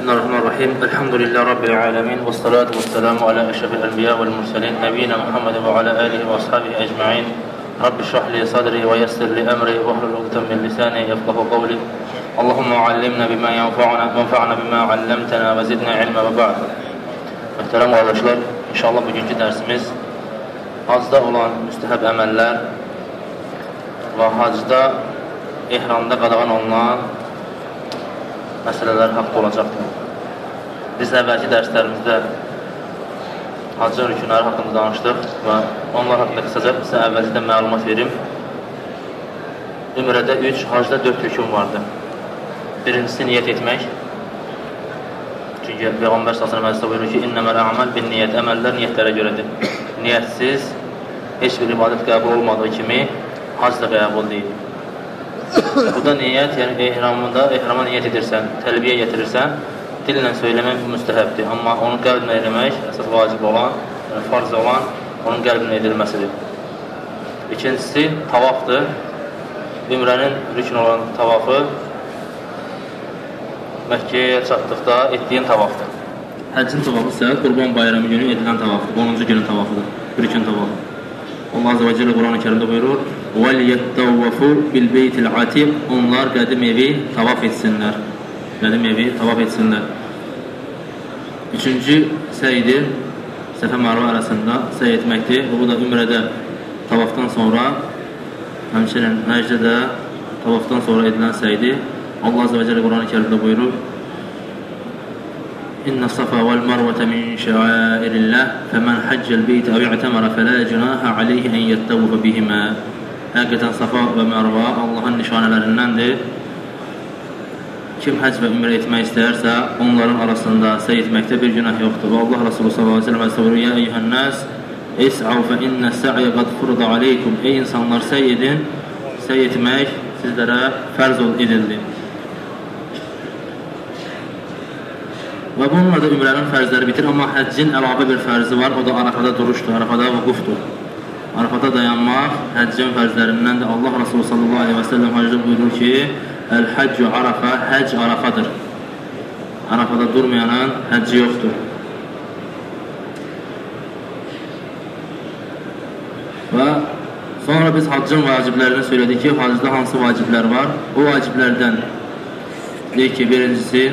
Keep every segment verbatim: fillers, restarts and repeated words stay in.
Bismillahirrahmanirrahim. Elhamdülillahi Rabbil alemin. Və salatu və selamu alə əşrafil ənbiya vəl mursalin. Nəbiyyina Muhammed və alə alihi və ashabihi əcma'in. Rabbi şrah li sadri və yessir li əmri və hlul uqdatan min lisani yafqahu qawli. Allahumma allimna bima yanfa'una wanfa'na bima 'allamtana və zidna ilma və ba'd. Möhtərəm qardaşlar, inşallah bugünkü dərsimiz hacda olan müstəhəb əməllər və hacda ehramda qadağan olunan məsələlər haqda olacaqdır. Biz əvvəlki dərslərimizdə hacın rükünləri haqqında danışdıq və onlar haqqında qısaca sizə əvvəlcədə məlumat verim. Ümrədə üç, hacda dörd rükün vardır. Birincisi niyyət etmək. Çünki Peyğəmbər sallallahu əleyhi və səlləm buyurur ki, "İnnəməl a'mal bin-niyyət", əməllər niyyətlərə görədir. Niyyətsiz heç bir ibadət qəbul olmadığı kimi hac da qəbul deyil. Bu da niyyət, yəni ehramında, ehrama niyyət edirsən, təlbiyə getirirsən, dillə söyləmək müstəhəbdir. Amma onu qəlblə eləmək, əsas vacib olan, yəni farz olan, onun qəlblə edilməsidir. İkincisi, tavafdır. Ümrənin rükün olan tavafı Məkkəyə çatdıqda etdiyin tavafdır. Həccin tavafı isə Qurban bayramı günü edilən tavafdır. onuncu günün tavafıdır, rükün tavafı. Allah Azze və Celle Quran-ı Kerimdə buyurur, وَلْيَتَّوَّفُوا بِالْبَيْتِ الْعَتِيقِ Onlar qədim evi tavaf etsinlər. Qədim evi tavaf etsinlər. Üçüncü səydir, Səfə Mərvə arasında səy etməkdir. Bu da ümrədə tavafdan sonra, həmçinin həcdə də tavafdan sonra edilən səydir. Allah Azze və Celle Quran-ı Kerimdə buyurur, İnna safa vel marvete min şa'airillah femen haccel beyt ev i'temara fela cunaha aleyhi en yettavfa bihima. Həqiqətən Safa və Mərva Allahın nişanələrindəndir. Kim həcc və ümrə etmək istəyərsə, onların arasında səy etməkdə bir günah yoxdur. Və Allah Resulü sallallahu aleyhi ve sellem buyurur, Ya eyyuhənnəs, is'av fə innə sə'yə qad furda aleykum. Ey insanlar, səy edin, səy etmək sizlərə fərz edildi. Və bununla da ümrənin fərzləri bitir, amma həccin əlavə bir fərzi var, o da Arafada duruşdur, Arafada vüqufdur. Arafada dayanmaq həccin fərzlərindəndir. Allah Resulü sallallahu aleyhi və səlləm həcdə buyurur ki, Əl-həccu Arafa, həcc Arafadır. Arafada durmayanın həcci yoxdur. Və sonra biz haccın vaciblərini söylədik ki, hacda hansı vaciblər var? O vaciblərdən deyik ki, birincisi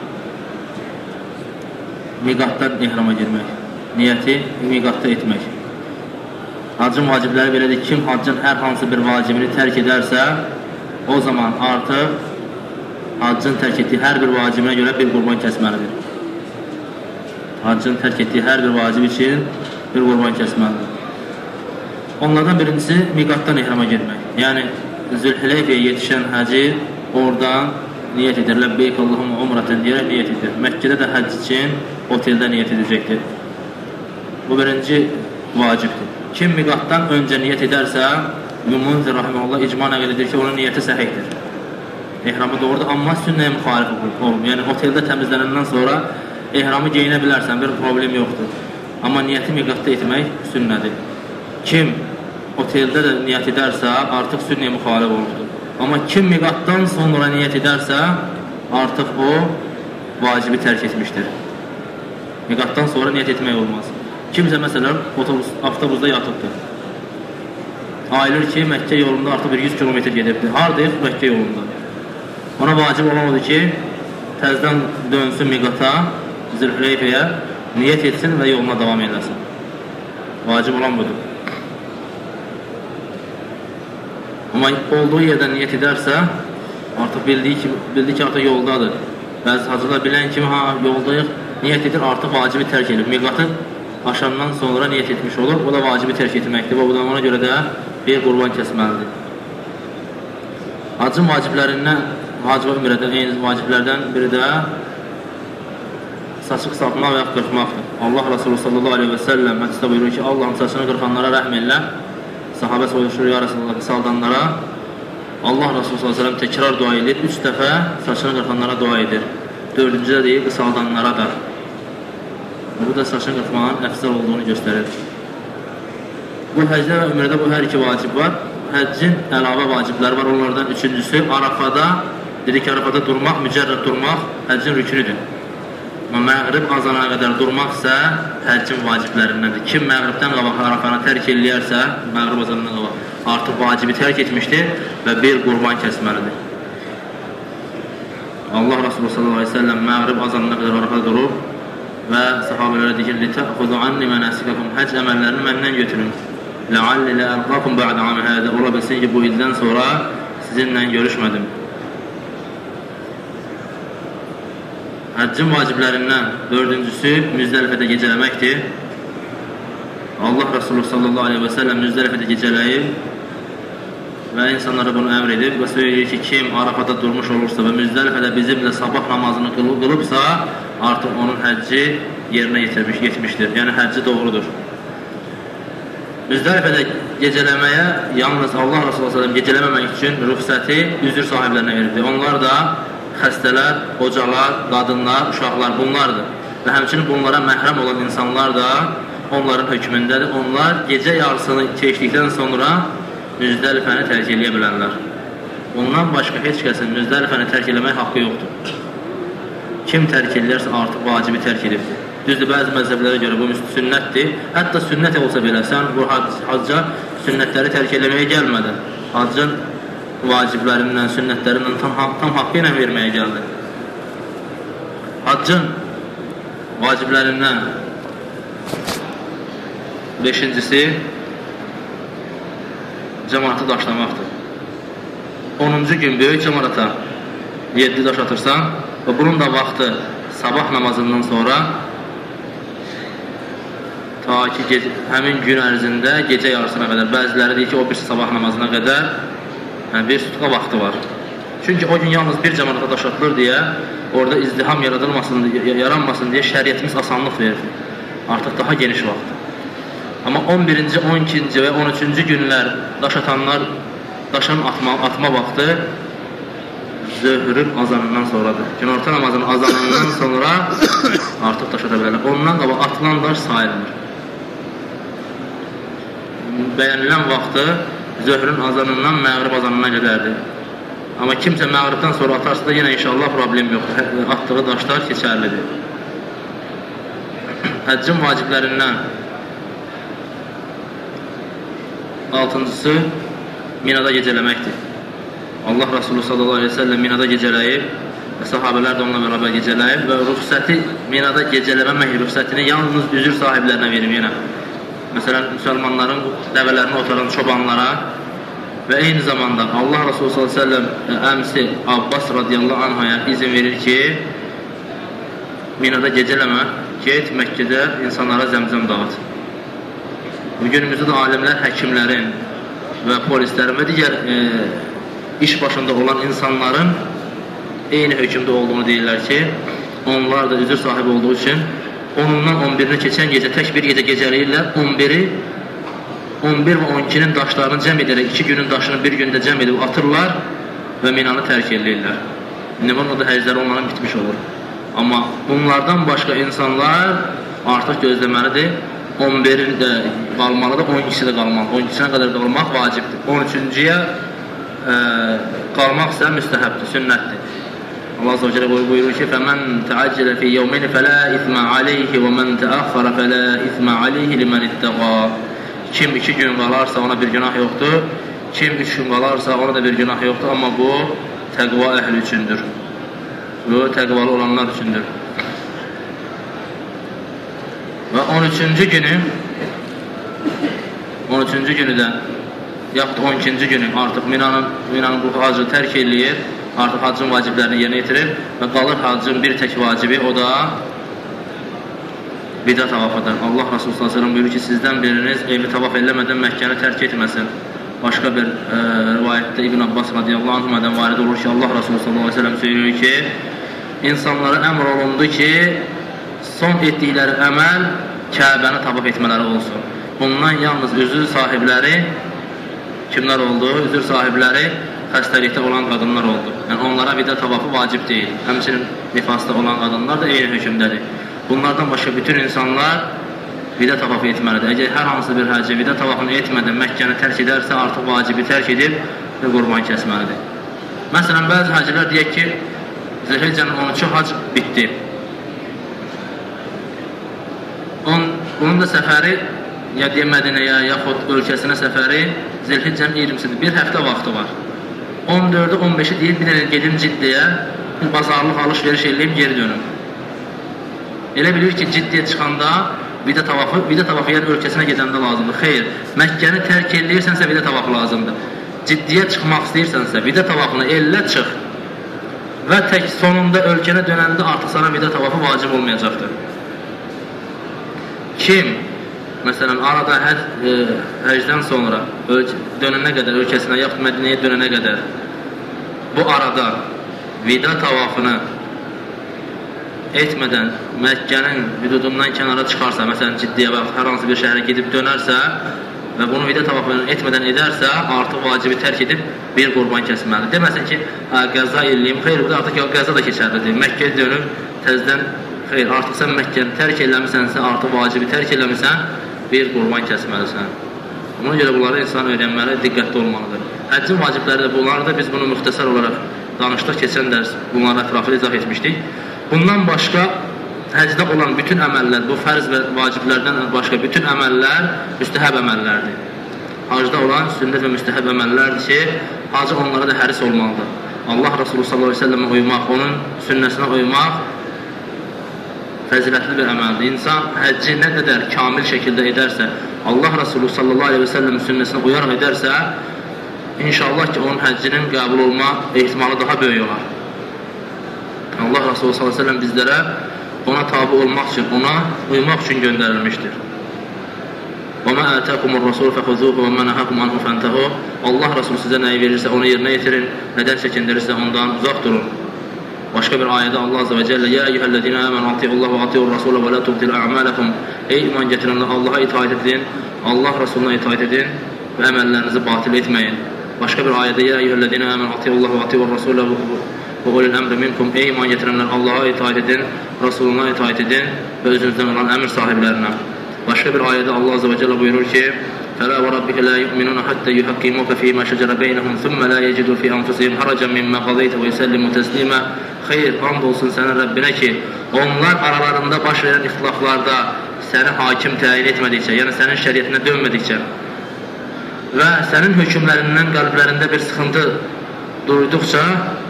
miqatdan ehrama girmək, niyyəti miqatda etmək. Haccın vacibləri belədir, kim haccın hər hansı bir vacibini tərk edərsə, o zaman artıq haccın tərk etdiyi hər bir vacibinə görə bir qurban kəsməlidir. Haccın tərk etdiyi hər bir vacib üçün bir qurban kəsməlidir. Onlardan birincisi miqatdan ehrama girmək. Yəni, Zülhüleyfəyə yetişən həci oradan niyyət edir, Ləbbeyk Allahumma umratan deyərək niyyət edir. Məkkədə də həcc üçün oteldə niyyət edəcəkdir. Bu birinci vacibdir. Kim miqatdan öncə niyyət edərsə, Munzir Rahiməhullah icma nəql edir ki, onun niyyəti səhihdir. Ehramı doğrudur, amma sünnəyə müxalif olub. Yəni, oteldə təmizlənəndən sonra ehramı geyinə bilərsən, bir problem yoxdur. Amma niyyəti miqatda etmək sünnədir. Kim oteldə də niyyət edərsə, artıq sünnəyə müxalif olubdur. Amma kim miqatdan sonra niyyət edərsə, artıq o vacibi tərk etmişdir. Miqatdan sonra niyyət etmək olmaz. Kimsə məsələn, otobus, avtobusda yatıbdır. Ayılır ki, Məkkə yolunda artıq bir yüz kilometr gedibdir. Haradayıq? Məkkə yolunda. Ona vacib olan odur ki, təzdən dönsün miqata, Zülhüleyfəyə, niyyət etsin və yoluna davam edəsin. Vacib olan budur. Amma olduğu yerdən niyyət edərsə, artıq bildiyi ki, bildiyi ki artıq yoldadır. Bəzi hacılar bilən kimi, ha, yoldayıq, niyyət edir, artıq vacibi tərk edib. Miqatı aşandan sonra niyyət etmiş olur, o da vacibi tərk etməkdir və ona görə də bir qurban kəsməlidir. Hacın vaciblərindən, hacı və ümrədən eyni vaciblərdən biri də saçı qısaltmaq və ya qırxmaqdır. Allah Resulü sallallahu aleyhi və səlləm hədisdə buyurur ki, Allahın saçını qırxanlara rəhm elə, sahabə soyuşur, ya Resulullah qısaldanlara, Allah Resulü sallallahu aleyhi və səlləm təkrar dua edir, üç dəfə saçını qırxanlara dua edir. Dördüncüdə deyir, qısaldanlara da. Bu da saçını qırxmağın əfsəl olduğunu göstərir. Bu həcdə və ümrədə bu hər iki vacib var. Həccin əlavə vacibləri var. Onlardan üçüncüsü Arafada, dedik ki, Arafada durmaq, mücərrəd durmaq həccin rükünüdür. məğrib azana qədər durmaqsa həccin vaciblərindəndir. Kim məğribdən qabaq Arafanı tərk eləyərsə, məğrib azanından qabaq artıq vacibi tərk etmişdir və bir qurban kəsməlidir. Allah Resulü sallallahu aleyhi ve sellem məğrib azanına qədər Arafa durub və sahabələrə deyir, لِتَأْخُذُ عَنِّ مَنَاسِكَكُمْ Həcc əməllərini məndən götürün. لَعَلِّ لَأَلْقَاكُمْ بَعْدَ عَامِ هَذَا Ola bilsin ki, bu ildən sonra sizinlə görüşmədim. Həccin vaciblərindən dördüncüsü Müzdəlifədə gecələməkdir. Allah Resulü sallallahu aleyhi ve sellem Müzdəlifədə gecələyib və insanlara bunu əmr edib və söyləyir ki, kim Arafada durmuş olursa və Müzdəlifədə bizimlə sabah namazını qılıbsa, artıq onun həcci yerinə yetirmiş, yetmişdir. Yəni, həcci doğrudur. Müzdəlifədə gecələməyə yalnız Allah Resulü sallallahu aleyhi ve sellem gecələməmək üçün rüxsəti üzr sahiblərinə verildi. Onlar da xəstələr, qocalar, qadınlar, uşaqlar bunlardır. Və həmçinin bunlara məhrəm olan insanlar da onların hökmündədir. Onlar gecə yarısını keçdikdən sonra Müzdəlifəni tərk eləyə bilənlər. Ondan başqa heç kəsin Müzdəlifəni tərk eləmək haqqı yoxdur. Kim tərk eləyərsə artıq vacibi tərk edibdir. Düzdür, bəzi məzhəblərə görə bu sünnətdir. Hətta sünnət olsa belə, sən bu hacca sünnətləri tərk eləməyə gəlmədən, haccın vaciblərindən, sünnətlərindən tam, tam haqqı ilə verməyə gəldi. Haccın vaciblərindən beşincisi cəmaatı daşlamaqdır. onuncu gün böyük cəmaata yeddi daş atırsan və bunun da vaxtı sabah namazından sonra ta ki gece, həmin gün ərzində gecə yarısına qədər, bəziləri deyir ki, o bir sabah namazına qədər yəni bir sutqa vaxtı var. Çünki o gün yalnız bir cəmaata daş atılır deyə, orada izdiham yaradılmasın, yaranmasın deyə şəriyyətimiz asanlıq verir. Artıq daha geniş vaxtdır. Amma on birinci, on ikinci və on üçüncü günlər daş atanlar daşın atma, atma vaxtı zöhrün azanından sonradır. Günorta namazının azanından sonra artıq daş ata bilərlər. Ondan qabaq atılan daş sayılmır. Bəyənilən vaxtı zöhrün azanından məğrib azanına qədərdir. Amma kimsə məğribdən sonra atarsa da yenə inşallah problem yoxdur. Atdığı daşlar keçərlidir. Həccin vaciblərindən altıncısı Minada gecələməkdir. Allah Resulü sallallahu aleyhi ve sellem Minada gecələyib və sahabələr də onunla bərabər gecələyib və rüxsəti, Minada gecələməmək rüxsətini yalnız üzür sahiblərinə verib yenə. Məsələn, müsəlmanların dəvələrini otaran çobanlara və eyni zamanda Allah Resulü sallallahu aleyhi ve sellem əmsi Abbas radiyallahu anhaya izin verir ki, Minada gecələmə, get Məkkədə insanlara zəmzəm dağıt. Bugünümüzdə də alimlər, həkimlərin və polislərin və digər e, iş başında olan insanların eyni hökmdə olduğunu deyirlər ki, onlar da üzür sahibi olduğu üçün onundan on birinə keçən gecə tək bir gecə gecələyirlər, on biri on bir və on ikinin daşlarını cəm edərək, iki günün daşını bir gündə cəm edib atırlar və Minanı tərk edirlər. Bunun da həcləri onların bitmiş olur. Amma bunlardan başqa insanlar artıq gözləməlidir. on biri də qalmalıdır, on ikisi də qalmalıdır. on ikisinə qədər qalmaq vacibdir. on üçüncüyə e, qalmaq isə müstəhəbdir, sünnətdir. Allah Azze ve Celle buyurur ki, فَمَنْ تَعَجَّلَ فِي يَوْمِنِ فَلَا إِثْمَ عَلَيْهِ وَمَنْ تَأَخَّرَ فَلَا إِثْمَ عَلَيْهِ لِمَنِ اتَّقَى Kim iki gün qalarsa ona bir günah yoxdur, kim üç gün qalarsa ona da bir günah yoxdur, amma bu təqva əhli üçündür. Bu təqvalı olanlar üçündür. Və on üçüncü günü on üçüncü günü də yaxud on ikinci günü artıq Minanın, Minanın bu hacı tərk eləyir, artıq hacın vaciblərini yerinə yetirir və qalır hacın bir tək vacibi, o da bidə tavafıdır. Allah Resulü sallallahu aleyhi ve sellem buyurur ki, sizdən biriniz evi tavaf eləmədən Məkkəni tərk etməsin. Başqa bir e, rivayətdə İbn Abbas radiyallahu anhümədən varid olur ki, Allah Resulü sallallahu aleyhi ve sellem söylüyor ki, insanlara əmr olundu ki, son etdikləri əməl Kəbəni tavaf etmələri olsun. Bundan yalnız üzür sahibləri kimlər oldu? Üzür sahibləri xəstəlikdə olan qadınlar oldu. Yəni onlara vidə tavafı vacib deyil. Həmçinin nifasda olan qadınlar da eyni hökmdədir. Bunlardan başqa bütün insanlar vidə tavafı etməlidir. Əgər hər hansı bir həcci vidə tavafını etmədən Məkkəni tərk edərsə, artıq vacibi tərk edib və qurban kəsməlidir. Məsələn, bəzi həccilər deyək ki, Zilhiccənin on üçü hac bitdi. Bunun da səfəri ya deyə Mədinəyə, yaxud ölkəsinə səfəri Zilhiccənin iyirmisidir. Bir həftə vaxtı var. on dördü, on beşi deyir, bir dənə gedim Ciddiyə, bir bazarlıq alış-veriş eləyib geri dönüm. Elə bilir ki, Ciddiyə çıxanda vidə tavafı, vidə tavafı yəni ölkəsinə gedəndə lazımdır. Xeyr, Məkkəni tərk eləyirsənsə vidə tavafı lazımdır. Ciddiyə çıxmaq istəyirsənsə vidə tavafını elə çıx və tək sonunda ölkənə dönəndə artıq sana vidə tavafı vacib olmayacaqdır. Kim, məsələn, arada həc, e, həcdən sonra dönənə qədər, ölkəsinə, yaxud Mədinəyə dönənə qədər bu arada vida tavafını etmədən Məkkənin hüdudundan kənara çıxarsa, məsələn, Ciddiyə və hər hansı bir şəhərə gedib dönərsə və bunu vida tavafını etmədən edərsə, artıq vacibi tərk edib bir qurban kəsməlidir. Deməsin ki, qəza eləyim, xeyr, bu da artıq qəza da keçərlidir. Məkkəyə dönüb, təzdən, xeyr, artıq sən Məkkəni tərk eləmisənsə, artıq vacibi tərk eləmirsən, bir qurban kəsməlisən. Ona görə bunları insan öyrənməli, diqqətli olmalıdır. Həccin vacibləri də bunlardır. Biz bunu müxtəsər olaraq danışdıq, keçən dərs bunları ətraflı izah etmişdik. Bundan başqa həcdə olan bütün əməllər, bu fərz və vaciblərdən başqa bütün əməllər müstəhəb əməllərdir. Hacda olan sünnət və müstəhəb əməllərdir ki, hacı onlara da həris olmalıdır. Allah Rasulü sallallahu aleyhi ve sellemə uymaq, onun sünnəsinə uymaq fəzilətli bir əməldir. İnsan həcci nə qədər kamil şəkildə edərsə, Allah Rasulü sallallahu aleyhi ve sellem sünnəsinə uyaraq edərsə, inşallah ki, onun həccinin qəbul olma ehtimalı daha böyük olar. Allah Rasulü sallallahu aleyhi ve sellem bizlərə ona tabi olmaq üçün, ona uymaq üçün göndərilmişdir. وَمَا آتَاكُمُ الرَّسُولُ فَخُذُوهُ وَمَا نَهَاكُمْ عَنْهُ فَانْتَهُوا Allah Rasulü sizə nəyi verirsə, onu yerinə yetirin, nədən çəkindirirsə, ondan uzaq durun. Başqa bir ayədə Allah Azze və Cəllə يَا أَيُّهَا الَّذِينَ آمَنُوا أَطِيعُوا اللَّهَ وَأَطِيعُوا الرَّسُولَ وَلَا تُبْطِلُوا أَعْمَالَكُمْ Ey iman gətirənlər, Allaha itaat edin, Allah Rasuluna itaat edin və əməllərinizi batil etməyin. Başqa bir ayədə يَا أَيُّهَا الَّذِينَ آمَنُوا أَطِيعُوا اللَّهَ وَأَطِيعُوا الرَّسُولَ وَأُولِي الْأَمْرِ مِنْكُمْ Ey iman gətirənlər, Allaha itaat edin, Rasuluna itaat edin və özünüzdən olan əmr sahiblərinə. Başqa bir ayədə Allah Azze və Cəllə buyurur ki فَلَا وَرَبِّكَ لَا يُؤْمِنُونَ حَتَّى يُحَكِّمُوكَ فِي مَا شَجَرَ بَيْنَهُمْ ثُمَّ لَا يَجِدُوا فِي أَنفُسِهِمْ حَرَجًا مِمَّا قَضَيْتَ وَيُسَلِّمُوا تَسْلِيمًا Xeyr, and olsun sənin Rəbbinə ki, onlar aralarında baş verən ixtilaflarda səni hakim təyin etmədikcə, yəni sənin şəriətinə dönmədikcə və sənin hökmlərindən qəlblərində bir sıxıntı duyduqca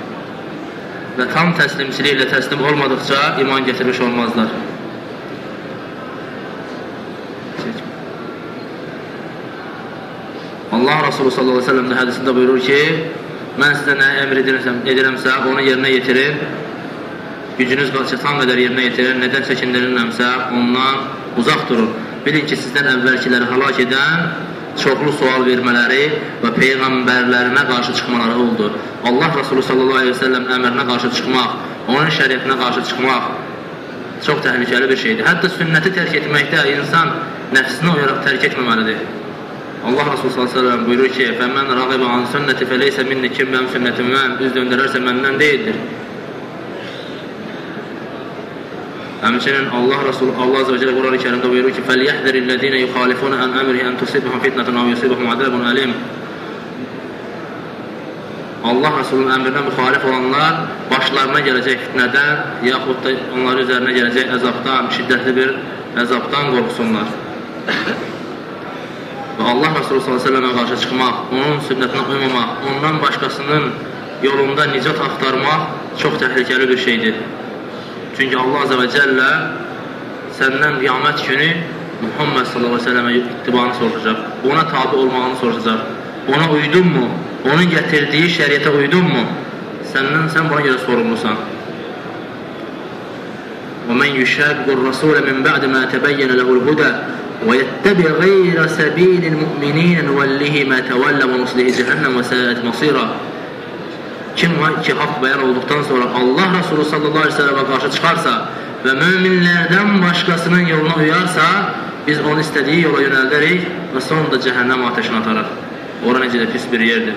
və tam təslimçiliklə təslim olmadıqca iman gətirmiş olmazlar. Allah Rasulü sallallahu aleyhi ve sellem də hədisində buyurur ki, mən sizə nə əmr edirəmsə, onu yerinə yetirin, gücünüz çatan qədər yerinə yetirin, nədən çəkindirirəmsə, ondan uzaq durun. Bilin ki, sizdən əvvəlkiləri həlak edən çoxlu sual vermələri və peyğəmbərlərinə qarşı çıxmaları oldu. Allah Rasulü sallallahu aleyhi ve sellem əmrinə qarşı çıxmaq, onun şəriətinə qarşı çıxmaq çox təhlükəli bir şeydir. Hətta sünnəti tərk etməkdə insan nəfsinə uyaraq tərk etməməlidir. Allah Rasulü sallallahu aleyhi ve sellem buyurur ki, فَمَنْ رَغِبَ عَنْ سُنَّةِ فَلَيْسَ مِنِّ Kim mənim sünnətimdən üz döndərərsə məndən deyildir. Həmçinin Allah Rasulü Allah Azze ve Celle Qur'an-ı Kerimdə buyurur ki, فَلْيَحْذَرِ الَّذِينَ يُخَالِفُونَ عَنْ أَمْرِهِ أَنْ تُصِيبَهُمْ فِتْنَةٌ أَوْ يُصِيبَهُمْ عَذَابٌ أَلِيمٌ Allah Rasulünün əmrinə müxalif olanlar başlarına gələcək fitnədən, yaxud da onların üzərinə gələcək əzabdan, şiddətli bir əzabdan qorxsunlar. Və Allah Rasulü sallallahu aleyhi ve sellemə qarşı çıxmaq, onun sünnətinə uymamaq, ondan başqasının yolunda nicat axtarmaq çox təhlükəli bir şeydir. Çünki Allah Azze və Cəllə səndən qiyamət günü Muhammed sallallahu aleyhi ve sellemə ittibanı soruşacaq, ona tabi olmağını soruşacaq. Ona uydun mu? Onun gətirdiyi şəriətə uydun mu? Səndən sən buna görə sorumlusan. وَمَنْ يُشَاقِقُ الرَّسُولَ مِنْ بَعْدِ مَا تَبَيَّنَ لَهُ الْهُدَى وَيَتَّبِعْ غَيْرَ سَبِيلِ الْمُؤْمِنِينَ نُوَلِّهِ مَا تَوَلَّى وَنُصْلِهِ جَهَنَّمَ وَسَاءَتْ مَصِيرًا Kim ki haqq bəyan olduqdan sonra Allah Rasulü sallallahu aleyhi ve sellemə qarşı çıxarsa və müminlərdən başqasının yoluna uyarsa, biz onu istədiyi yola yönəldərik və sonunda cəhənnəm ateşini atarıq. Ora necə də pis bir yerdir.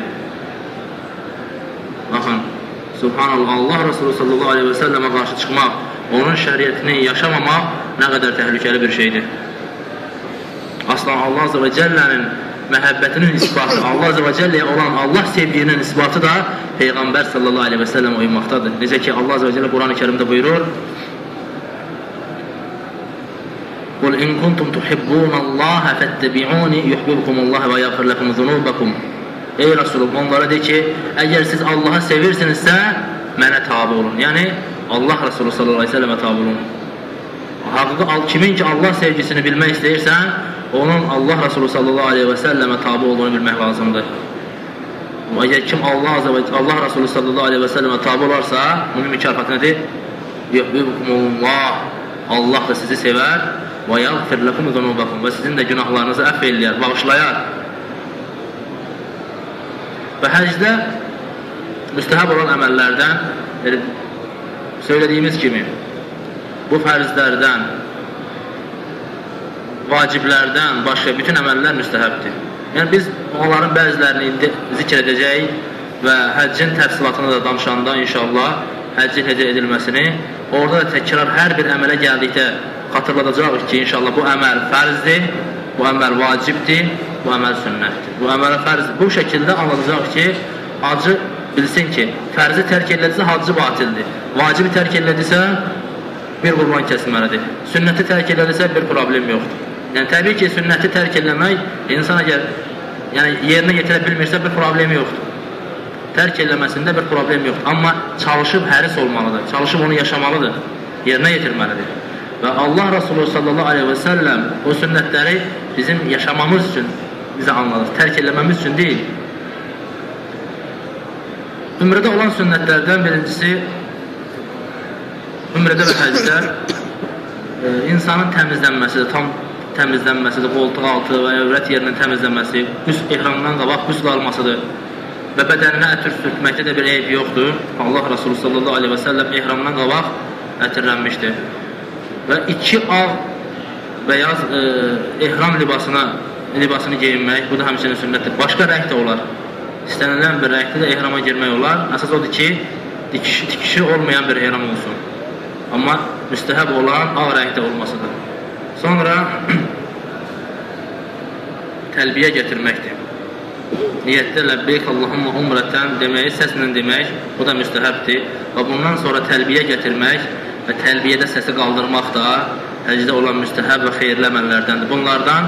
Baxın, Subhanallah, Allah Rasulü sallallahu aleyhi ve sellemə qarşı çıxmaq, onun şəriətini yaşamamaq nə qədər təhlükəli bir şeydir. Aslan Allah Azze ve Celle'nin məhəbbətinin isbatı, Allah Azze ve Celle'ye olan Allah sevginin isbatı da Peyğəmbər sallallahu aleyhi ve sellem uymaqdadır. Necə ki Allah Azze ve Celle Qur'an-ı Kerimdə buyurur Qul in kuntum tuhibbunallaha fattabi'uni yuhibbukumullah və yaghfir lakum zunubakum. Ey Rasulullah, onlara de ki, əgər siz Allahı sevirsinizsə, mənə tabe olun. Yəni Allah Resulü sallallahu əleyhi və səlləmə tabe olun. Haqiqi kimin ki Allah sevgisini bilmək istəyirsən, onun Allah Resulü sallallahu əleyhi və səlləmə tabe olduğunu bilmək lazımdır. Əgər kim Allah azə və Allah Resulü sallallahu əleyhi və səlləmə tabe olarsa, bunun mükafatı nədir? Yuhibbukumullah. Allah da sizi sevər və yaghfir lakum zunubakum və sizin də günahlarınızı əfv eləyər, bağışlayar. Və həcdə müstəhəb olan əməllərdən söylədiyimiz kimi bu fərzlərdən, vaciblərdən başqa bütün əməllər müstəhəbdir. Yəni biz onların bəzilərini indi zikr edəcəyik və həccin təfsilatını da danışanda inşallah həccin necə edilməsini, orada da təkrar hər bir əmələ gəldikdə xatırladacağıq ki, inşallah bu əməl fərzdir, bu əməl vacibdir, bu əməl sünnətdir. Bu əməl fərzdir. Bu şəkildə anladacaq ki, hacı bilsin ki, fərzi tərk edilədirsə hacı batildir. Vacibi tərk edilədirsə bir qurban kəsilməlidir. Sünnəti tərk edilədirsə bir problem yoxdur. Yəni təbii ki, sünnəti tərk eləmək insan əgər yəni yerinə yetirə bilmirsə bir problem yoxdur. Tərk eləməsində bir problem yoxdur. Amma çalışıb həris olmalıdır. Çalışıb onu yaşamalıdır. Yerinə yetirməlidir. Və Allah Resulü sallallahu aleyhi və səlləm o sünnətləri bizim yaşamamız üçün bizə anladır. Tərk eləməmiz üçün deyil. Ümrədə olan sünnətlərdən birincisi ümrədə və həcdə e, insanın təmizlənməsidir, tam təmizlənməsidir, qoltuq altı və övrət yerinin təmizlənməsi, üst ehramdan qabaq qüsl almasıdır və bədəninə ətir sürtməkdə də bir eyb yoxdur. Allah Resulü sallallahu aleyhi və səlləm ehramdan qabaq ətirlənmişdir. Və iki ağ bəyaz e, ehram libasına, libasını geyinmək, bu da həmçinin sünnətdir. Başqa rəng də olar. İstənilən bir rəngdə də ehrama girmək olar. Əsas odur ki, dikişi, dikişi olmayan bir ehram olsun. Amma müstəhəb olan ağ rəngdə olmasıdır. Sonra təlbiyə gətirməkdir. Niyyətdə ləbbeyk Allahumma umrətən deməyi səslə demək, bu da müstəhəbdir. Və bundan sonra təlbiyə gətirmək və təlbiyədə səsi qaldırmaq da həcdə olan müstəhəb və xeyirli əməllərdəndir. Bunlardan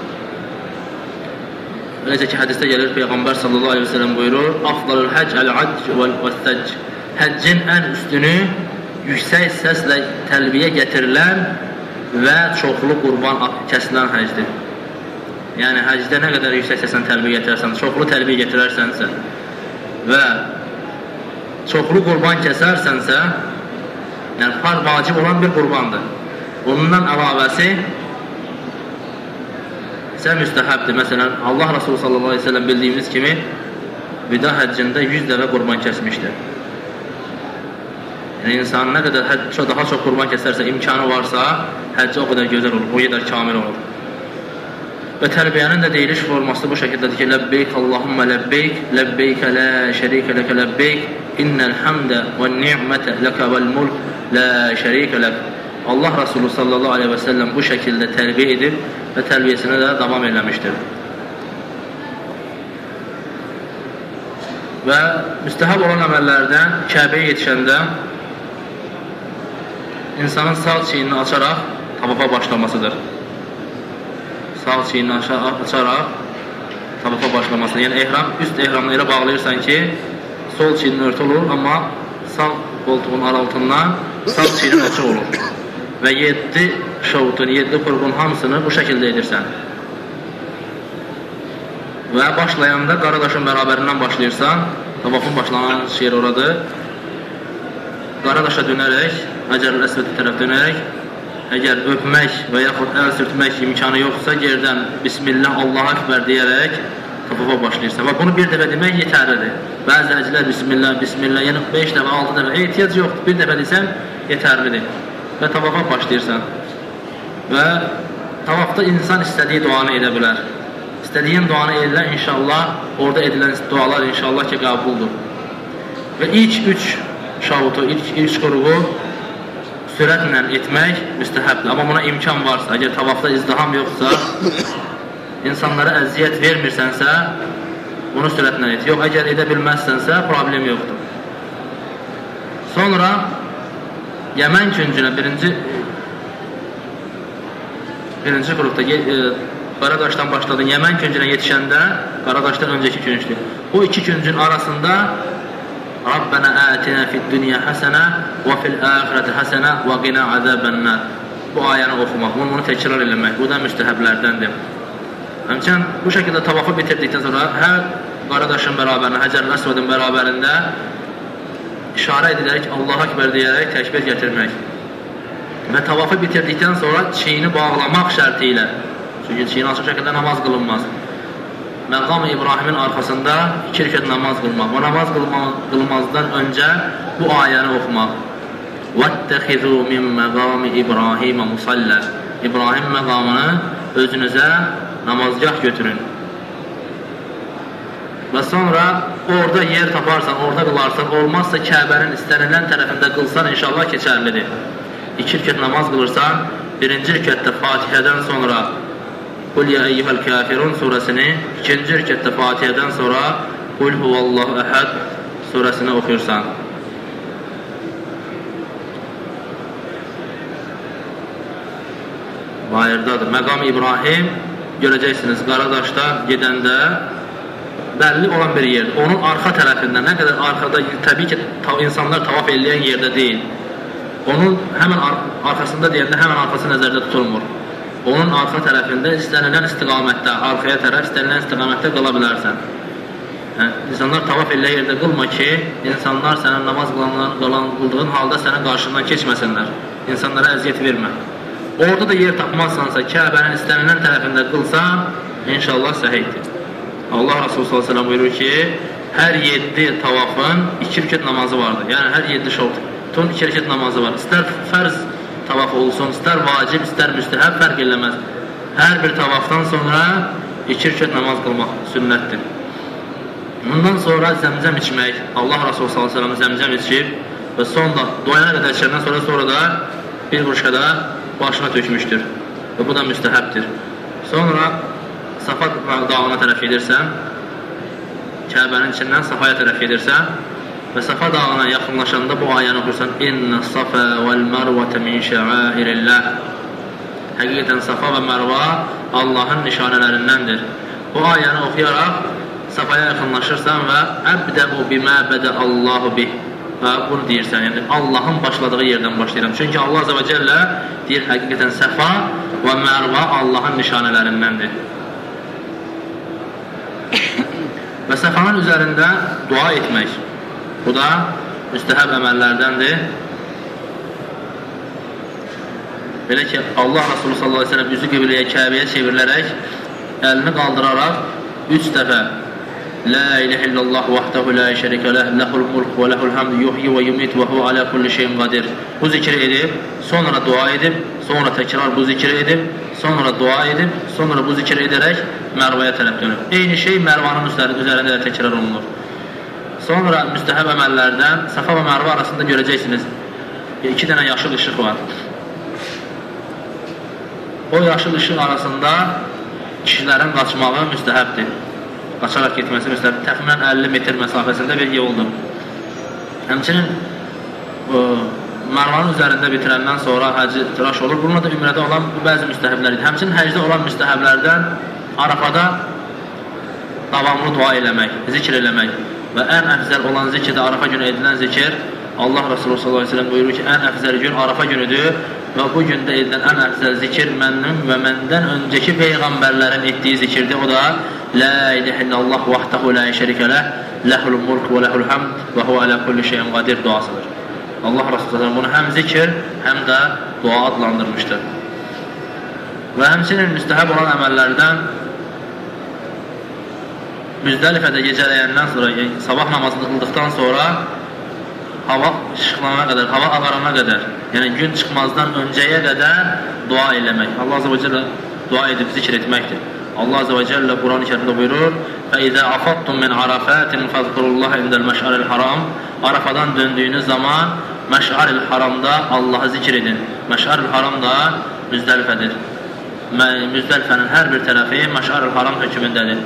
necə ki, hədisdə gəlir, Peyğəmbər sallallahu aleyhi ve sellem buyurur, Afdalul həcc əl-həcc vəl-vəstəcc. Həccin ən üstünü yüksək səslə təlbiyə gətirilən və çoxlu qurban kəsilən həcdir. Yəni, həcdə nə qədər yüksək səslə təlbiyə gətirərsən, çoxlu təlbiyə gətirərsənsə və çoxlu qurban kəsərsənsə, yəni far vacib olan bir qurbandır. Bundan əlavəsi isə müstəhəbdir. Məsələn, Allah Resulü sallallahu aleyhi ve sellem bildiyimiz kimi vida həccində yüz dəvə qurban kəsmişdir. Yəni, insan nə qədər həcc, daha çox qurban kəsərsə, imkanı varsa, həcc o qədər gözəl olur, o qədər kamil olur. Və tərbiyənin də deyiliş forması bu şəkildədir ki, Ləbbeyk Allahumma ləbbeyk, ləbbeykə lə şərikə ləkə ləbbeyk, innəl həmdə və ni'mətə ləkə vəl mulk lə şərikə lək. Allah Resulü sallallahu aleyhi və səlləm bu şəkildə tərbiyə edib və tərbiyəsinə də davam eləmişdir. Və müstəhəb olan əməllərdən Kəbəyə yetişəndə insanın sağ çiynini açaraq tavafa başlamasıdır. Sağ çiynini açaraq tavafa başlamasıdır. Yəni, ehram, üst ehramını elə bağlayırsan ki, sol çiynin örtü olur, amma sağ qoltuğun araltından sağ çiynin açıq olur. Və yeddi şovutun, yeddi qurğun hamısını bu şəkildə edirsən. Və başlayanda Qaradaşın bərabərindən başlayırsan, tavafın başlanan yer oradır. Qaradaşa dönərək, Həcər-ül Əsvədə tərəf dönərək, əgər öpmək və yaxud əl sürtmək imkanı yoxsa, yerdən Bismillah, Allah Akbar deyərək tavafa başlayırsan. Və bunu bir dəfə demək yetərlidir. Bəzi həcilər Bismillah, Bismillah, yəni beş dəfə, altı dəfə ehtiyac yoxdur. Bir dəfə desəm yetərlidir. Və tavafa başlayırsan. Və tavafda insan istədiyi duanı edə bilər. İstədiyin duanı edirlər, inşallah, orada edilən dualar inşallah ki, qəbuldur. Və ilk üç şavutu, ilk üç qrubu sürətlə etmək müstəhəbdir. Amma buna imkan varsa, əgər tavafda izdiham yoxsa, insanlara əziyyət vermirsənsə, bunu sürətlə et. Yox, əgər edə bilməzsənsə, problem yoxdur. Sonra Yəmən küncünə birinci birinci qrupda e, Qaradaşdan başladın, Yəmən küncünə yetişəndə Qaradaşdan öncəki küncdür. O iki küncün arasında Rabbənə ətinə fid-dünya həsənə və fil-əxirəti həsənə və qina əzəbənnər. Bu ayəni oxumaq, bunu, bunu təkrar eləmək, bu da müstəhəblərdəndir. Həmçinin bu şəkildə tavafı bitirdikdən sonra hər Qaradaşın bərabərində, Həcər-ül Əsvədin bərabərində işarə edilərək, Allah Akbar deyərək təkbir gətirmək və tavafı bitirdikdən sonra çiyini bağlamaq şərti ilə, çünki çiyini açıq şəkildə namaz qılınmaz. Məqam-ı İbrahimin arxasında iki rükət namaz qılmaq. Bu namaz qılmazdan öncə bu ayəni oxumaq. وَاتَّخِذُوا مِنْ مَقَامِ إِبْرَاهِيمَ مُصَلَّى İbrahim məqamını özünüzə namazgah götürün. Və sonra orada yer taparsan, orada qılarsan, olmazsa Kəbənin istənilən tərəfində qılsan inşallah keçərlidir. İki rükət namaz qılırsan, birinci rükətdə Fatihədən sonra Qul ya eyyuhəl kafirun surəsini, ikinci rükətdə Fatihədən sonra Qul huvallahu əhəd surəsini oxuyursan. Bayırdadır. Məqam-ı İbrahim görəcəksiniz Qaradaşda gedəndə bəlli olan bir yer. Onun arxa tərəfində, nə qədər arxada, təbii ki insanlar tavaf eləyən yerdə deyil. Onun həmən ar arxasında deyəndə həmən arxası nəzərdə tutulmur. Onun arxa tərəfində istənilən istiqamətdə, arxaya tərəf istənilən istiqamətdə qala bilərsən. Yəni, insanlar tavaf eləyən yerdə qılma ki, insanlar sənin namaz qıldığın halda sənin qarşından keçməsinlər. İnsanlara əziyyət vermə. Orada da yer tapmazsansa, Kəbənin istənilən tərəfində qılsan, inşallah səhiydir. Allah Rasulü sallallahu əleyhi və səlləm buyurur ki, hər yeddi tavafın iki rükət namazı vardır. Yəni, hər yeddi şortun iki rükət namazı var. İstər fərz tavaf olsun, istər vacib, istər müstəhəb, fərq eləməz. Hər bir tavafdan sonra iki rükət namaz qılmaq sünnətdir. Bundan sonra zəmzəm içmək. Allah Rasulü sallallahu əleyhi və səlləm zəmzəm içib və sonda duaya qədər içəndən sonra sonra da bir qurşada başına tökmüşdür və bu da müstəhəbdir. Sonra Safa dağına tərəf gedirsən, Kəbənin içindən Safaya tərəf gedirsən və Safa dağına yaxınlaşanda bu ayəni oxursan İnnə Safa vəl-Mərvətə min şəairilləh. Həqiqətən Safa və Mərva Allahın nişanələrindəndir. Bu ayəni oxuyaraq Safaya yaxınlaşırsan və Əbdəu bimə bədə Allahu bih. Və bunu deyirsən, yəni Allahın başladığı yerdən başlayıram. Çünki Allah Azə və Cəllə deyir, həqiqətən Səfa və Mərva Allahın nişanələrindəndir. Və Səfanın üzərində dua etmək. Bu da müstəhəb əməllərdəndir. Belə ki, Allah Rasulü sallallahu aleyhi ve sellem üzü qibləyə, Kəbəyə çevrilərək, əlini qaldıraraq üç dəfə La ilahe illallah vahdahu la şərikə ləh, ləhul mulk və ləhul hamd, yuhyi və yumit və huve alə kulli şeyin qadir. Bu zikri edib, sonra dua edib, sonra təkrar bu zikri edib, sonra dua edib, sonra bu zikri edərək Mərvəyə tərəf dönüb. Eyni şey Mərvanın üzərində də təkrar olunur. Sonra müstəhəb əməllərdən Safa və Mərva arasında görəcəksiniz, iki dənə yaşıl işıq var. O yaşıl işıq arasında kişilərin qaçmağı müstəhəbdir. Qaçaraq getməsi müstəhəb. Təxminən əlli metr məsafəsində bir yoldur. Həmçinin Mərvanın üzərində bitirəndən sonra həcc tıraş olur. Bununla da ümrədə olan bəzi müstəhəblər idi. Həmçinin həcdə olan müstəhəblərdən Arafada davamlı dua eləmək, zikr eləmək və ən əfzəl olan zikr də Arafa günü edilən zikr. Allah Rasulü sallallahu aleyhi ve sellem buyurur ki, ən əfzəl gün Arafa günüdür və bu gündə edilən ən əfzəl zikr məndən və məndən öncəki peyğəmbərlərin etdiyi zikirdir. O da La ilahe illallah vahdahu la şərikə ləh, ləhul mulk və ləhul hamd və huve alə kulli şeyin qadir duasıdır. Allah Rasulü bunu həm zikr, həm də dua adlandırmışdır. Və həmçinin müstəhəb olan əməllərdən Müzdəlifədə gecələyəndən sonra, yəni, sabah namazını qıldıqdan sonra hava işıqlanana qədər, hava ağarana qədər, yəni gün çıxmazdan öncəyə qədər dua eləmək. Allah Azə və Cəllə dua edib zikr etməkdir. Allah Azə və Cəllə Quran-ı Kərimdə buyurur فَإِذَا أَفَضْتُمْ مِنْ عَرَفَاتٍ فَذْكُرُوا اللّٰهَ عِنْدَ الْمَشْعَرِ الْحَرَامِ Arafadan döndüyünüz zaman Məş'ar-ül Haramda Allah'ı zikr edin. Məş'ar-ül Haram da Müzdəlifədir. Müzdəlifənin hər bir tərəfi Məş'ar-ül Haram hökmündədir.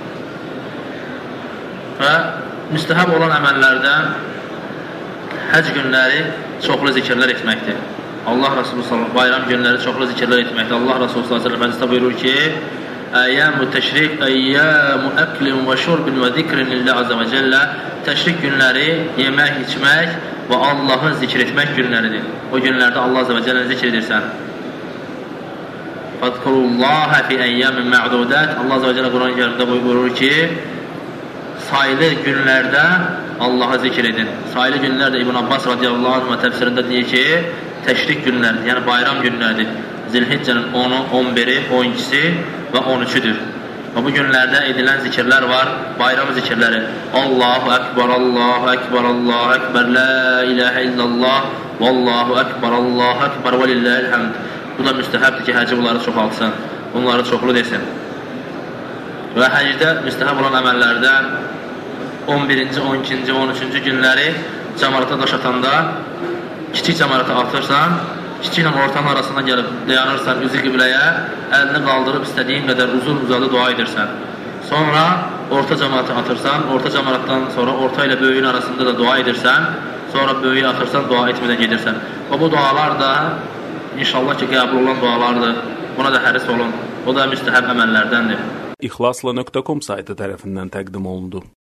Və müstəhəb olan əməllərdən həc günləri çoxlu zikirlər etməkdir. Allah Resulü sallallahu bayram günləri çoxlu zikirlər etməkdir. Allah Resulü sallallahu əleyhi və səlləm buyurur ki: "Ayyamu təşrik ayyamu aklin və şurbin və zikrin lillah azza və cəllə." Təşrik günləri yemək, içmək və Allahı zikr etmək günləridir. O günlərdə Allah azza və cəllə zikr edirsən. Fadkurullaha fi ayyamin ma'dudat. Allah azza və cəllə Quran-Kərimdə buyurur ki, sayılı günlərdə Allahı zikr edin. Sayılı günlərdə İbn Abbas radiyallahu anh təfsirində deyir ki, təşrik günləridir, yəni bayram günləridir. Zilhiccənin onu, on biri, on ikisi və on üçüdür. Və bu günlərdə edilən zikirlər var, bayram zikirləri. Allahu Ekber, Allahu Ekber, Allahu Ekber, La ilahə illallah, Vallahu Ekber, Allahu Ekber, və lilləhilhəmd. Bu da müstəhəbdir ki, həcə bunları çoxaltsın, bunları çoxlu desin. Və həcdə müstəhəb olan əməllərdən on birinci, on ikinci, on üçüncü günləri cəmarata daş atanda kiçik cəmarata atırsan, kiçik ilə ortanın arasına gəlib dayanırsan üzü qibləyə, əlini qaldırıb istədiyin qədər uzun uzadı dua edirsən. Sonra orta cəmarata atırsan, orta cəmaratdan sonra orta ilə böyüyün arasında da dua edirsən, sonra böyüyü atırsan, dua etmədən gedirsən. Və bu dualar da inşallah ki, qəbul olan dualardır. Buna da həris olun. O da müstəhəb əməllərdəndir. İxlasla nöqtə com saytı tərəfindən təqdim olundu.